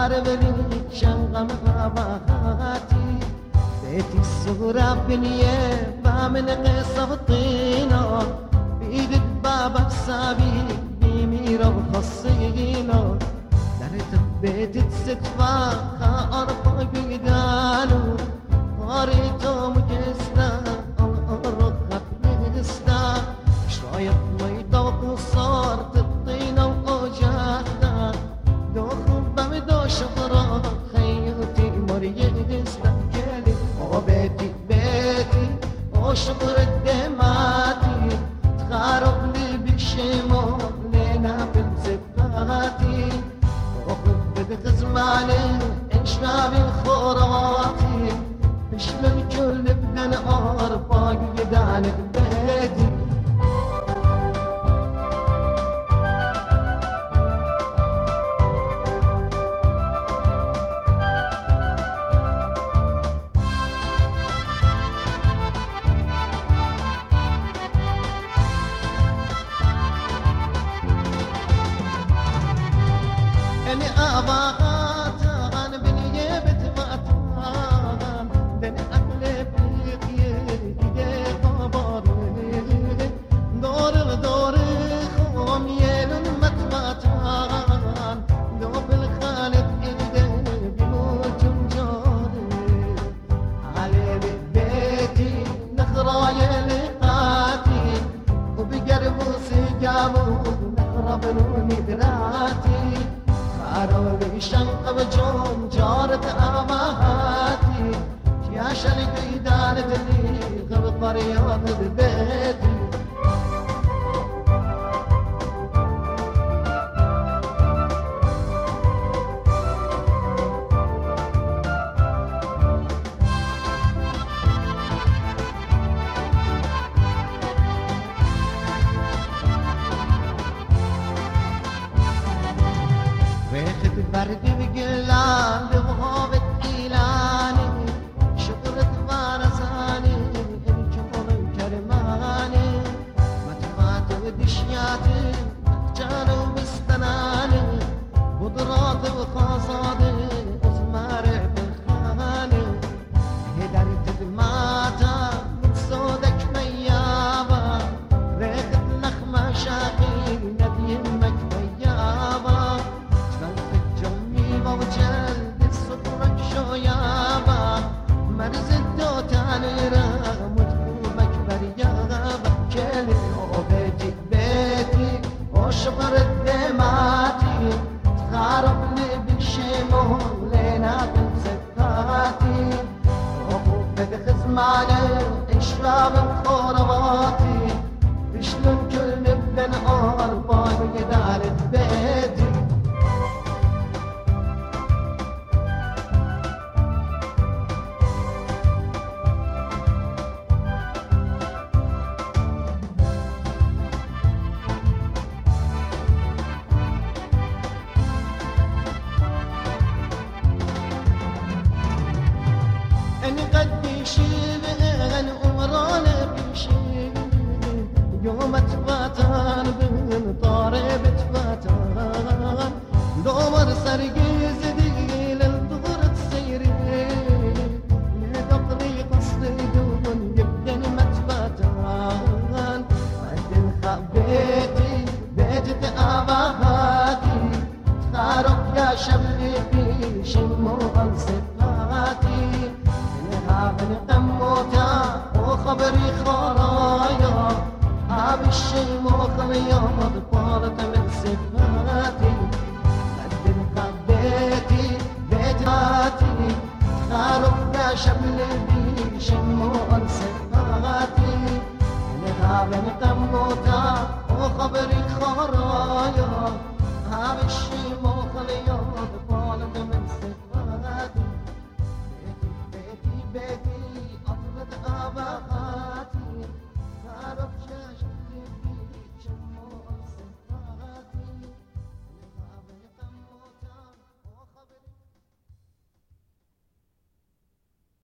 بربري شنغم غاباتي بيتي الصغرى بنيه من قصة الطينة بإيد بابا بسابي بيميرة وخصينة درت بيت تستفى أربع قدانو قاريتو مجسنا الأرخ بنسنا شرايط ميطة وصارت الطينة وأجانا دوخو بمدو شغرة خيوتي مريسنا كالي وبيتي وشغر الدماتي تخارب لي بالشمو لينا بالزفاتي وخذ بدك زماني انشراب الخراتي مشل الكل بدنا أرباق قدان ببيتي أنا أبغى بنيه بتماتان بن أقلب يدي خبري دور خوم يلون متماتان دوب الخالد إيده بموجم جاري علي بيتي نخرايا لقاتي وبقرب سجابو نخرب ندراتي عروي شنقب جون جارت أمهاتي يا شريك إدارة لي غبطر يا بيتي برد بقلان بغابة إيلاني شكرت فارساني الجمهور الكرماني متفات ودشياتي مخجان ومستناني بضرات وخاصاتي أزمارع بالخاني هدرت دماتا من صودك ميابا ريخت لخمة شاقي نديمك ميابا وجلد صدرك شويابا مرز الدوتاني رامت مكبر يابا كلي وبيتي بيتي وشغر الدماتي تخارب لي بالشمول لينا بالزفاتي وخوف بدخز معنا اشراب الخرباتي بشلون كل نبدن أربع قدارة بيتي أنا قد شيبان ومرانا بشيب يوم تفاتان بنطاري بتفاتان دومر سرقي زدي للظهر تسيري لقطري قصدي دون يبدن متفاتان بعدين خبيتي بيت أبهاتي تخارق يا شبلي في شمو صفاتي من قموتا وخبري خرايا عاب الشي مخليا ضفارة من صفاتي قدم خبيتي بيتاتي خارق يا شبل بي شمو صفاتي من قموتا وخبري خرايا